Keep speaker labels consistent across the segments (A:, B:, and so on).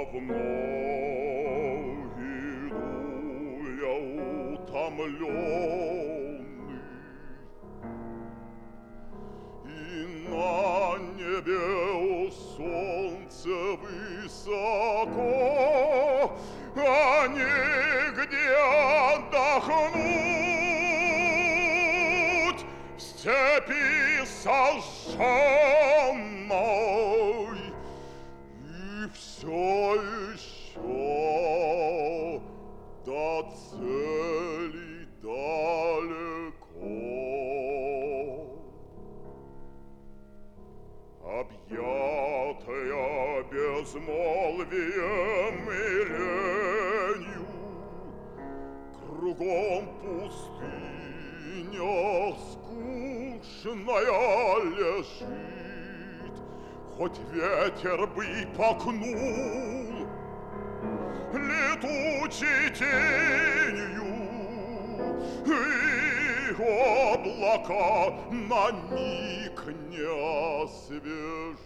A: давно иду я утомленный, и на небе у солнца высоко, а нигде отдохнуть в степи сожженной. И все еще до цели далеко. Объятая безмолвием и ленью, кругом пустыня скучная лежит, хоть ветер бы и пакнул летучей тенью, и облака на миг не освежит.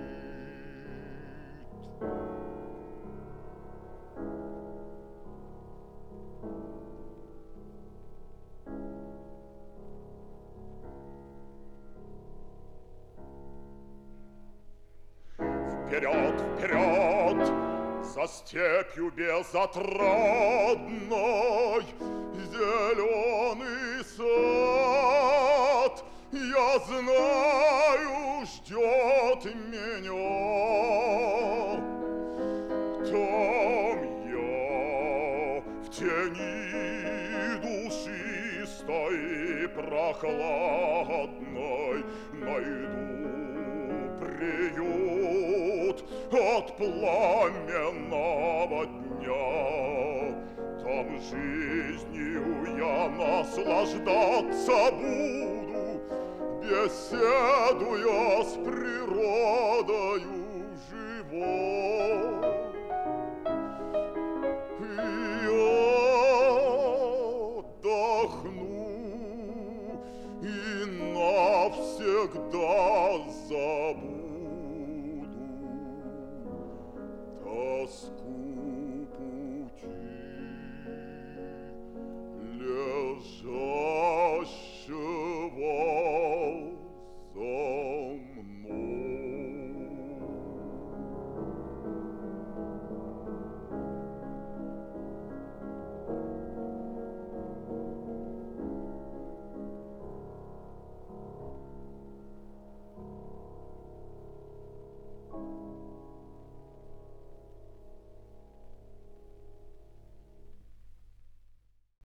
A: Вперед, вперед, за степью безотрадной, зеленый сад, я знаю, ждет меня. Там я в тени душистой и прохладной найду приют от пламенного дня. Там жизнью я наслаждаться буду, беседуя с природою живой. И отдохну, и навсегда забуду тоску пути, лежащего за мной.